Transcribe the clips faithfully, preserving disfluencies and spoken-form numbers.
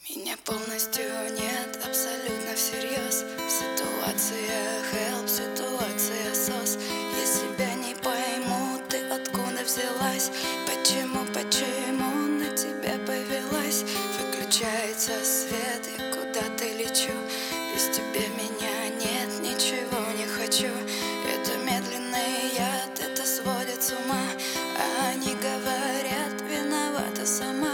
Меня полностью нет, абсолютно всерьез. В ситуациях help, ситуация сос. Я себя не пойму, ты откуда взялась? Почему, почему на тебя повелась? Выключается свет, и куда ты лечу? Без тебя меня нет, ничего не хочу. Это медленный яд, это сводит с ума. А они говорят, виновата сама.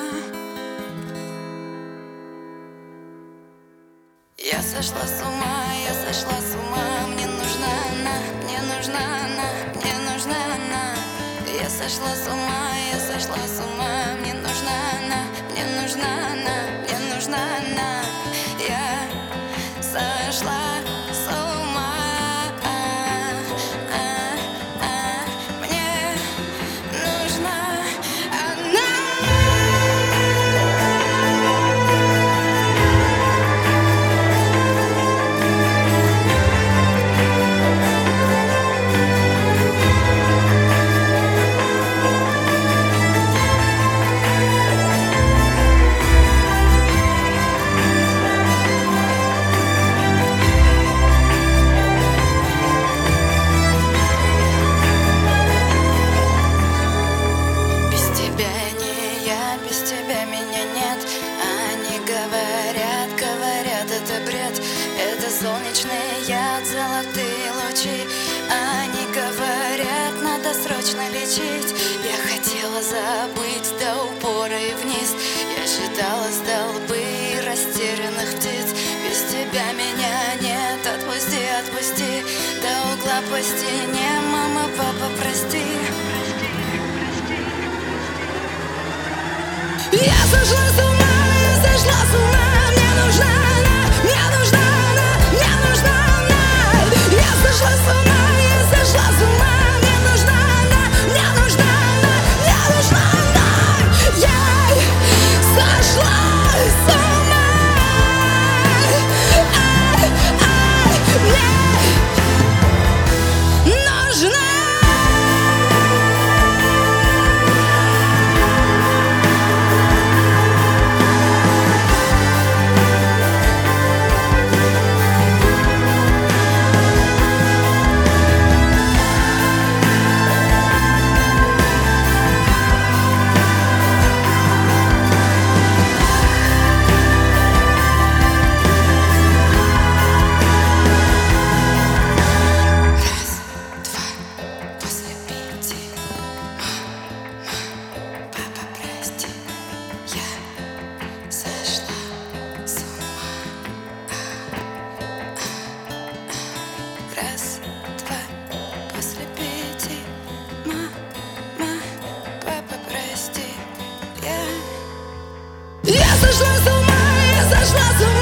Я сошла с ума, я сошла с ума. Мне нужна она, мне нужна она, мне нужна она. Я сошла с ума, я сошла с ума. Мне нужна она, мне нужна она, мне нужна она. Я сошла с ума. Мне нужна она. Без тебя меня нет. Они говорят, говорят, это бред. Это солнечный яд, золотые лучи. Они говорят, надо срочно лечить. Я хотела забыть до упора и вниз. Я считала столбы растерянных птиц. Без тебя меня нет, отпусти, отпусти. До угла по стене, мама, папа, прости. Я сошла с ума, я сошла с ума. Мне нужна она, мне нужна она, мне нужна она. Я сошла с ума, я сошла с ума. Мне нужна она, мне нужна она, мне нужна она. Я сошла с ума. Ай, ай, мне нужна. Раз, два, после пяти. Мама, папа, прости. Я Я сошла с ума, я сошла с ума.